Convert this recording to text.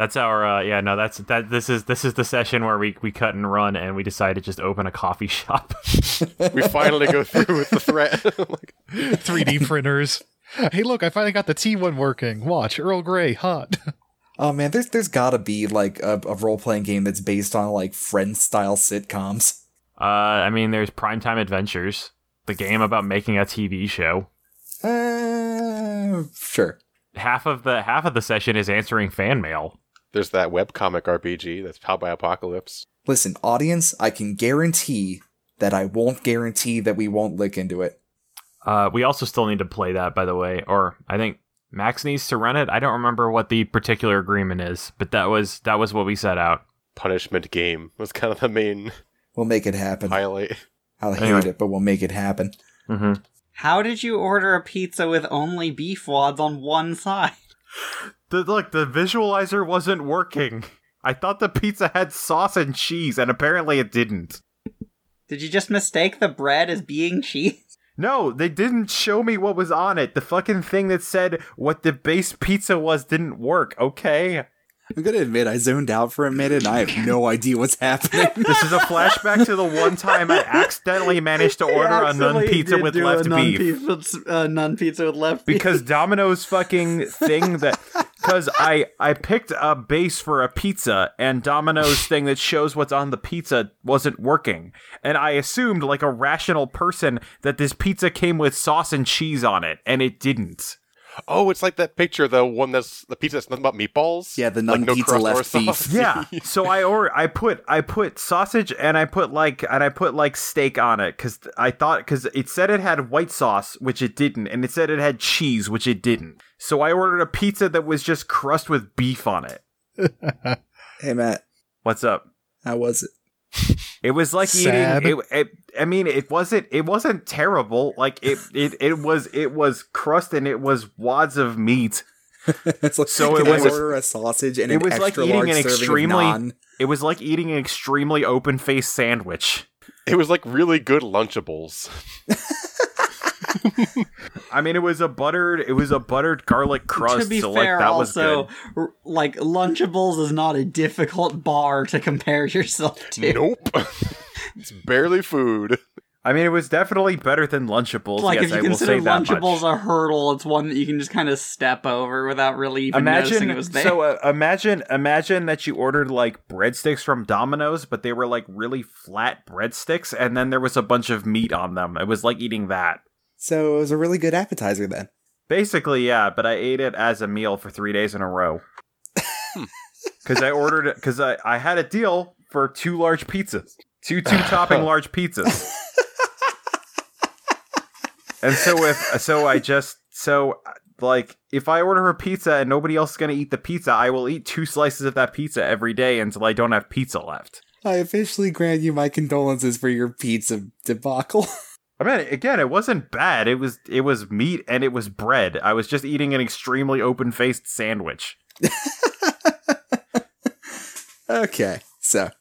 That's our this is the session where we cut and run and we decide to just open a coffee shop. We finally go through with the threat. 3D printers. Hey, look, I finally got the T1 working. Watch, Earl Grey, hot. Oh man, there's gotta be like a role-playing game that's based on like Friends-style sitcoms. I mean, there's Primetime Adventures, the game about making a TV show. Sure. Half of the session is answering fan mail. There's that webcomic RPG that's powered by Apocalypse. Listen, audience, I can guarantee that I won't guarantee that we won't lick into it. We also still need to play that, by the way, or I think Max needs to run it. I don't remember what the particular agreement is, but that was what we set out. Punishment game was kind of the main We'll make it happen. highlight. I'll hate it, but we'll make it happen. Mm-hmm. How did you order a pizza with only beef wads on one side? The visualizer wasn't working. I thought the pizza had sauce and cheese, and apparently it didn't. Did you just mistake the bread as being cheese? No, they didn't show me what was on it. The fucking thing that said what the base pizza was didn't work, okay? I'm gonna admit, I zoned out for a minute and I have no idea what's happening. This is a flashback to the one time I accidentally managed to order a nun pizza with left beef. Nun pizza with left beef. Because Domino's fucking thing that... Because I picked a base for a pizza, and Domino's thing that shows what's on the pizza wasn't working. And I assumed, like a rational person, that this pizza came with sauce and cheese on it, and it didn't. Oh, it's like that picture, the one that's the pizza that's nothing but meatballs. Yeah, the nun pizza crust or left beef. sauce. Yeah, so I put sausage and I put steak on it because it said it had white sauce, which it didn't, and it said it had cheese, which it didn't. So I ordered a pizza that was just crust with beef on it. Hey, Matt. What's up? How was it? It was like Sad. eating. It wasn't terrible. Like it was crust and it was wads of meat. It's like, So can it was I order a sausage and it an was like extra eating large an serving extremely. of naan. It was like eating an extremely open-faced sandwich. It was like really good Lunchables. I mean, it was a buttered garlic crust. To be so fair, like, that was also, good. like, Lunchables is not a difficult bar to compare yourself to. Nope. It's barely food. I mean, it was definitely better than Lunchables. Like, yes, if you I will consider say that Lunchables much. a hurdle, it's one that you can just kind of step over without really even noticing it was there. So imagine that you ordered like breadsticks from Domino's, but they were like really flat breadsticks, and then there was a bunch of meat on them. It was like eating that. So it was a really good appetizer then. Basically, yeah, but I ate it as a meal for 3 days in a row. Because I ordered it, because I had a deal for 2 large pizzas. Two topping large pizzas. And if I order a pizza and nobody else is going to eat the pizza, I will eat 2 slices of that pizza every day until I don't have pizza left. I officially grant you my condolences for your pizza debacle. I mean, again, it wasn't bad. It was meat and it was bread. I was just eating an extremely open-faced sandwich. Okay, so